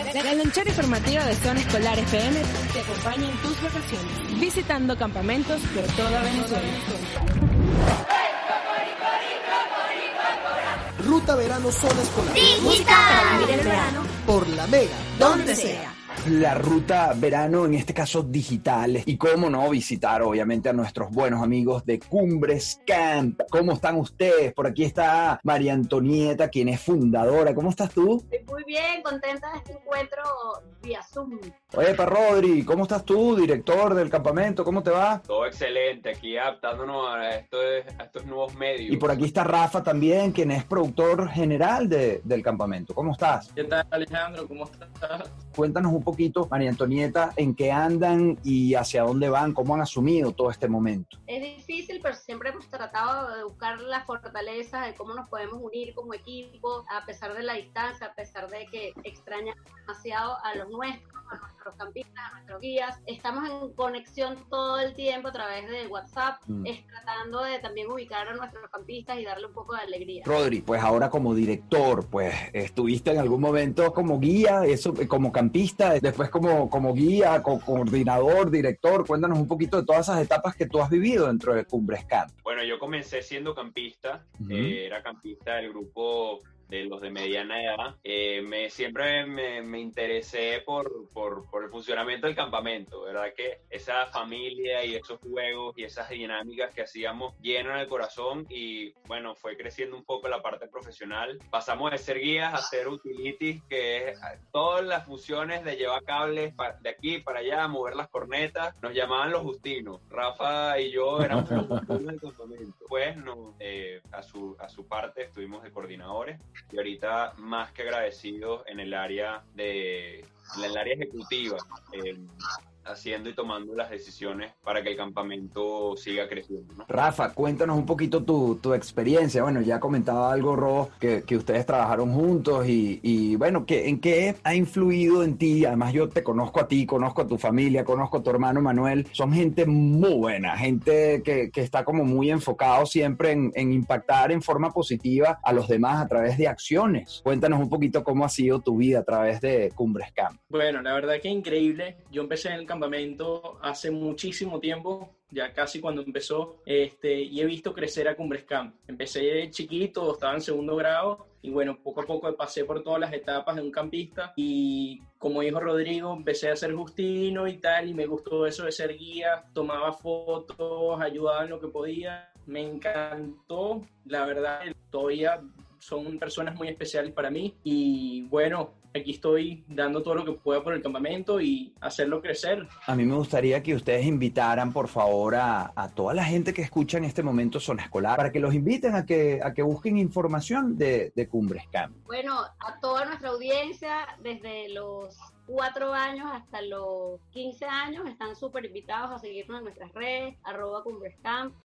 La lonchera informativa de Zona Escolar FM te acompaña en tus vacaciones, visitando campamentos por toda Venezuela. Ruta Verano Zona Escolar. Digital. Para el verano. Por la Mega, donde sea. La ruta verano, en este caso digital, y cómo no visitar obviamente a nuestros buenos amigos de Cumbres Camp. ¿Cómo están ustedes? Por aquí está María Antonieta, quien es fundadora. ¿Cómo estás tú? Estoy muy bien, contenta de este encuentro vía Zoom. Oye, Rodri, ¿cómo estás tú, director del campamento? ¿Cómo te va? Todo excelente, aquí adaptándonos a estos nuevos medios. Y por aquí está Rafa también, quien es productor general del campamento. ¿Cómo estás? ¿Qué tal, Alejandro? ¿Cómo estás? Cuéntanos un poquito, María Antonieta, en qué andan y hacia dónde van, cómo han asumido todo este momento. Es difícil, pero siempre hemos tratado de buscar las fortalezas de cómo nos podemos unir como equipo, a pesar de la distancia, a pesar de que extrañamos demasiado a los nuestros, a nuestros campistas, a nuestros guías. Estamos en conexión todo el tiempo a través de WhatsApp, tratando de también ubicar a nuestros campistas y darle un poco de alegría. Rodri, pues ahora como director, pues estuviste en algún momento como guía, eso como campista, después como guía, coordinador, director. Cuéntanos un poquito de todas esas etapas que tú has vivido dentro de Cumbres Camp. Bueno, yo comencé siendo campista, era campista del grupo de los de mediana edad. Siempre me interesé por el funcionamiento del campamento, ¿verdad? Que esa familia y esos juegos y esas dinámicas que hacíamos llenan el corazón y, bueno, fue creciendo un poco la parte profesional. Pasamos de ser guías a ser utilities, que es todas las funciones de llevar cables de aquí para allá, mover las cornetas. Nos llamaban los Justinos. Rafa y yo éramos los Justinos del campamento. Pues a su parte estuvimos de coordinadores. Y ahorita más que agradecidos en el área ejecutiva, haciendo y tomando las decisiones para que el campamento siga creciendo, ¿no? Rafa, cuéntanos un poquito tu experiencia. Bueno, ya comentaba algo, Ro, que ustedes trabajaron juntos y bueno, ¿en qué ha influido en ti? Además, yo te conozco a ti, conozco a tu familia, conozco a tu hermano Manuel. Son gente muy buena, gente que está como muy enfocado siempre en impactar en forma positiva a los demás a través de acciones. Cuéntanos un poquito cómo ha sido tu vida a través de Cumbres Camp. Bueno, la verdad que increíble. Yo empecé en el campamento hace muchísimo tiempo, ya casi cuando empezó, y he visto crecer a Cumbres Camp. Empecé chiquito, estaba en segundo grado, y bueno, poco a poco pasé por todas las etapas de un campista, y como dijo Rodrigo, empecé a ser Justino y tal, y me gustó eso de ser guía, tomaba fotos, ayudaba en lo que podía, me encantó, la verdad, todavía son personas muy especiales para mí, y bueno, aquí estoy dando todo lo que pueda por el campamento y hacerlo crecer. A mí me gustaría que ustedes invitaran, por favor, a toda la gente que escucha en este momento Zona Escolar, para que los inviten a que busquen información de Cumbres Camp. Bueno, a toda nuestra audiencia, desde los 4 años hasta los 15 años, están súper invitados a seguirnos en nuestras redes, @CumbresCamp.